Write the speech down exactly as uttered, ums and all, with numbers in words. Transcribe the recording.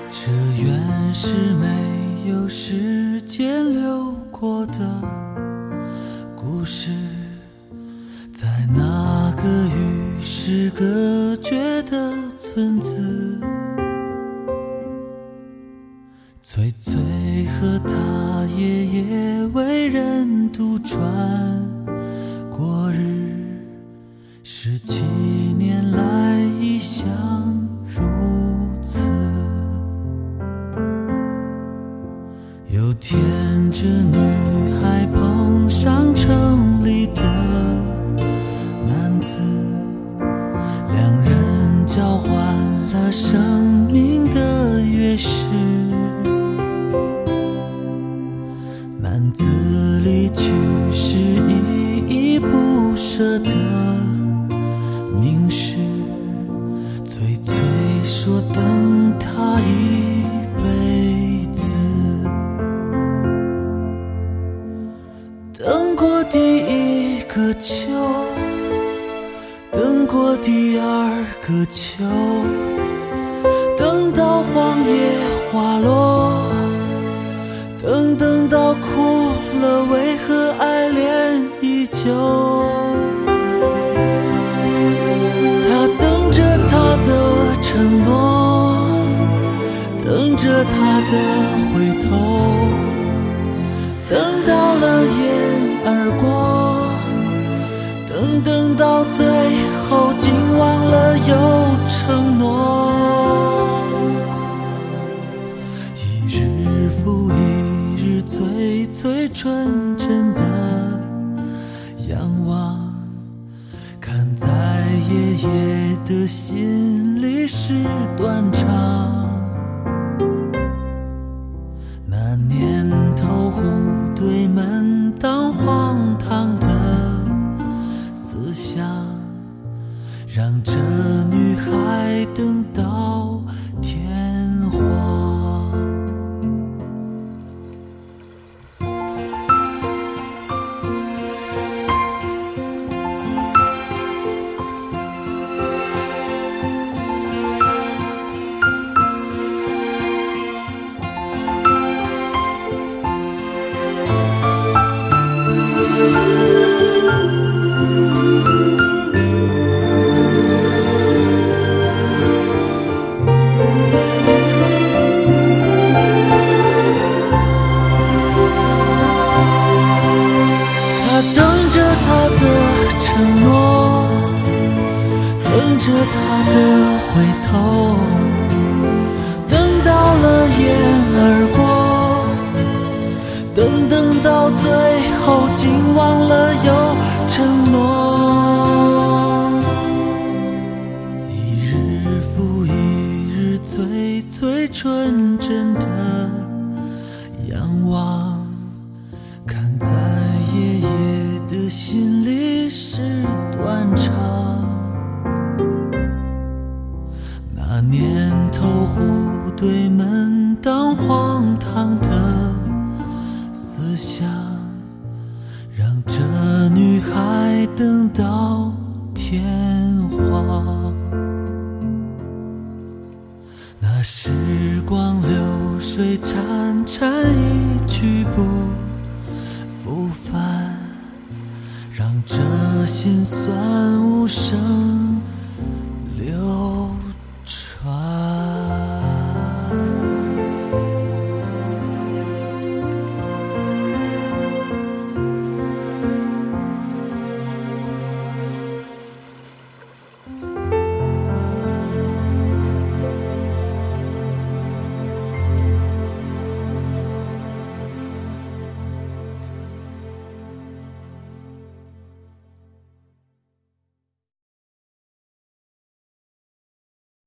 这原是没有时间流过的故事，在那个与世隔绝的村子，翠翠和他爷爷为人独传过日，十七年来一向如此。有天这女孩碰上城里的男子，两人交换了生命的钥匙。男子离去时依依不舍地凝视，翠翠说等他一辈子。等过第一个秋，等过第二个秋，等到黄叶花落，等等到哭了，为何爱恋依旧？他等着他的承诺，等着他的回头，等到了眼而过，等等到最后竟忘了有承诺。一日复一日，最最纯真的仰望，看在爷爷的心里是断肠。那年头户对门当荒唐的思想，让这女孩等到天荒。承诺，等着他的回头，等到了眼而过，等等到最后竟忘了有承诺。一日复一日，最最纯真的仰望，看在爷爷的心里是断肠。那年头户对门当荒唐的思想，让这女孩等到天荒。那时光流水潺潺，一去不复返，让这心酸无声